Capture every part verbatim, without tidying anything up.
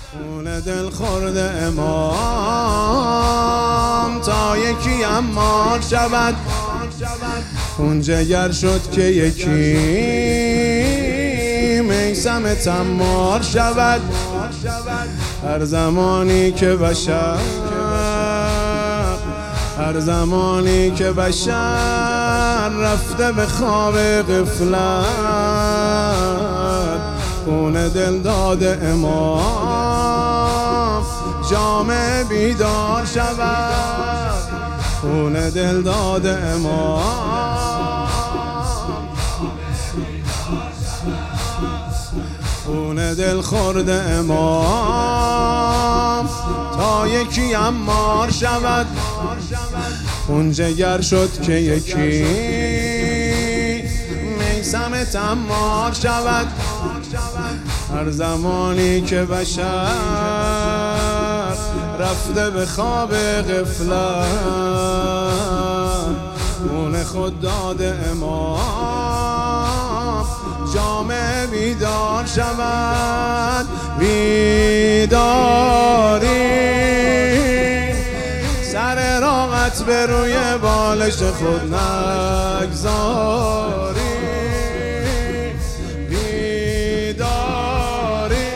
خون دل خورده امام تا یکی امار شود، خون جگر شد که یکی میثم تمار شود. هر زمانی که بشر هر زمانی که بشر رفته به خواب غفلت، خون دل داده امام جامع بیدار شود. خون دل داده امام خون دل خورده امام تا یکی امار شود، خون جگر شد که یکی میثم تمار شود. هر زمانی که بشر رفته به خواب غفلت، خون خود داده امام جامع بیدار شود. بیداری سر راحت به روی بالش خود نگذاری، بیداری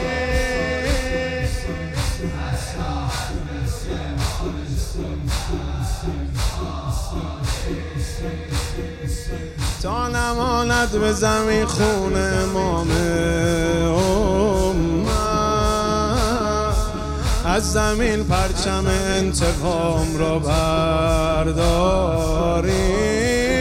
تا نماند به زمین خون امام امت، از زمین پرچم انتقام را برداری.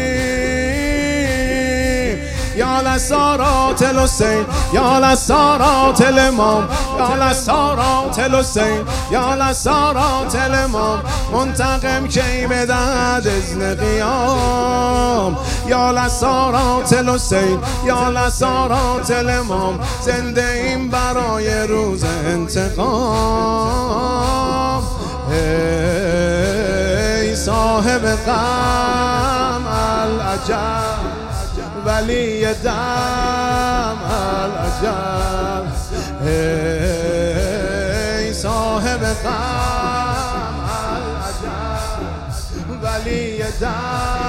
یا لسارات الحسین یا لسارات الامام یا لسارات الحسین یا لسارات الامام، منتقم کی بدهد اذن قیام. یا لسارات الحسین یا لسارات الامام، زنده ایم برای روز انتقام. ای صاحب غم العجب ولی دم العجب، ای صاحب غم العجب ولی دم